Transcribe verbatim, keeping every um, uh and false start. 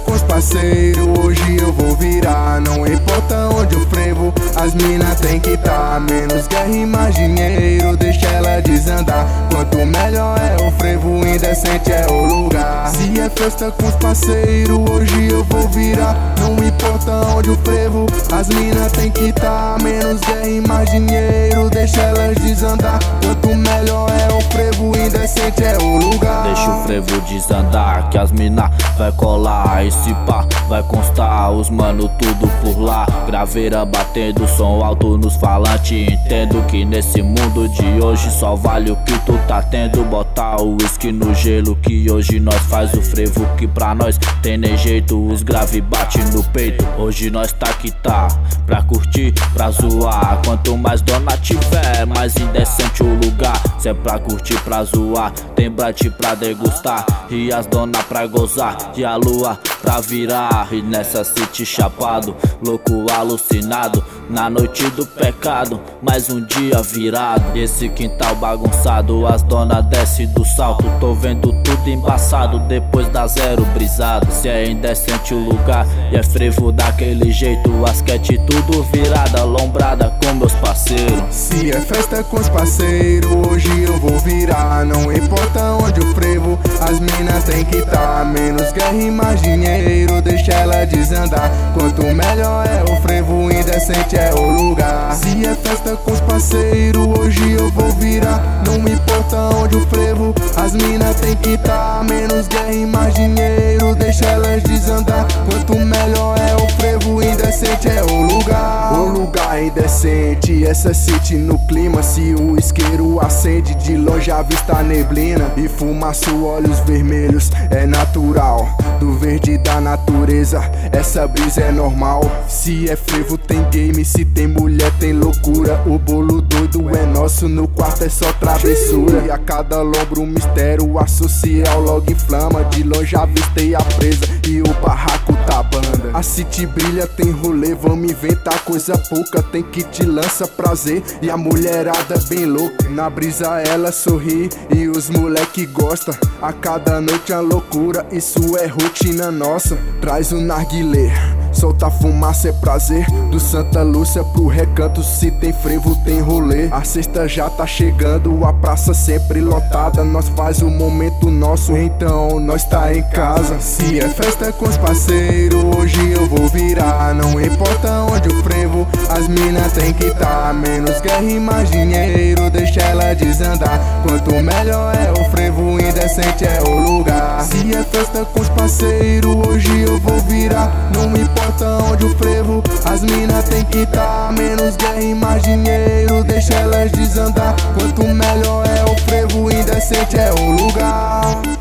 com os parceiros, hoje eu vou virar. Não importa onde eu frevo, as mina tem que tá. Menos guerra e mais dinheiro, deixa ela desandar. Quanto melhor é o frevo, indecente é o lugar. Se é festa com os parceiros, hoje eu vou virar. Não importa onde eu frevo, as mina tem que tá. Menos guerra e mais dinheiro, deixa elas desandar. Quanto melhor é o frevo, indecente é o lugar. Deixa o frevo desandar, que as mina vai colar. Esse pá vai constar, os mano tudo por lá. Graveira batendo som alto nos falantes. Entendo que nesse mundo de hoje só vale o que tu tá tendo. Botar o whisky no gelo, que hoje nós faz o frevo, que pra nós tem nem jeito. Os grave bate no peito, hoje nós tá que tá. Pra curtir, pra zoar, quanto mais dona tiver, mais indecente o lugar. Se é pra curtir, pra zoar, tem brate pra degustar. E as dona pra gozar, e a lua pra virar. E nessa city chapado, louco alucinado, na noite do pecado, mais um dia virado. Esse quintal bagunçado, as dona desce do salto. Tô vendo tudo embaçado, depois da zero brisado. Se é indecente o lugar, e é frevo daquele jeito. Asquete tudo virada, lombrada com meus parceiros. Se é festa com os parceiros, hoje eu vou virar. Não importa onde eu frevo, as mina tem que tá. Menos guerra e mais dinheiro, deixa ela desandar. Quanto melhor é o frevo, indecente é o lugar. Se é festa com os parceiros, hoje eu vou virar. Não importa onde eu frevo, as mina tem que tá. Menos guerra e mais dinheiro, deixa elas desandar. Quanto melhor é o frevo, indecente é o lugar. O lugar é indecente, essa city no clima. Se o isqueiro acende, de longe a vista neblina. E fumaço, olhos vermelhos, é natural. Do verde da natureza, essa brisa é normal. Se é frevo tem game, se tem mulher tem loucura. O bolo doido é nosso, no quarto é só travessura. E a cada lombro um mistério, a social logo inflama. De longe avistei a presa e o barraco tá banda. A city brilha, tem rolê, vamos inventar coisa pouca. Tem que te lança prazer e a mulherada bem louca. Na brisa ela sorri e os moleque gosta. A cada noite é loucura, isso é rotina nossa. Traz o narguilé, solta fumaça é prazer. Do Santa Lúcia pro Recanto, se tem frevo tem rolê. A sexta já tá chegando, a praça sempre lotada. Nós faz o momento nosso, então nós tá em casa. Se é festa com os parceiros, hoje eu vou virar. Não importa onde eu frevo, as mina tem que tá. Menos guerra e mais dinheiro, deixa ela desandar. Quanto melhor é o frevo, indecente é o lugar. Se é festa com os parceiros, hoje eu vou virar. Não importa onde eu frevo, as mina tem que tá. Menos guerra e mais dinheiro, deixa elas desandar. Quanto melhor é o frevo, indecente é o lugar.